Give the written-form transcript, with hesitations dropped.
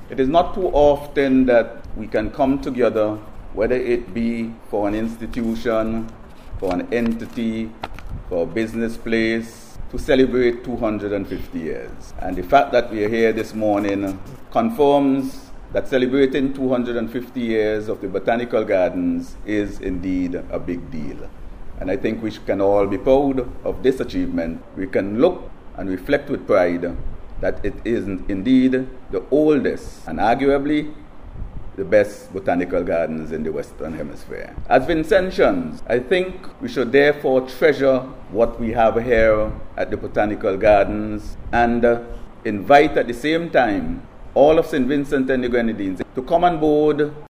It is not too often that we can come together, whether it be for an institution, for an entity, for a business place, to celebrate 250 years. And the fact that we are here this morning confirms that celebrating 250 years of the Botanical Gardens is indeed a big deal. And I think we can all be proud of this achievement. We can look and reflect with pride that it is indeed the oldest and arguably the best botanical gardens in the Western Hemisphere. As Vincentians, I think we should therefore treasure what we have here at the Botanical Gardens and invite at the same time all of St. Vincent and the Grenadines to come on board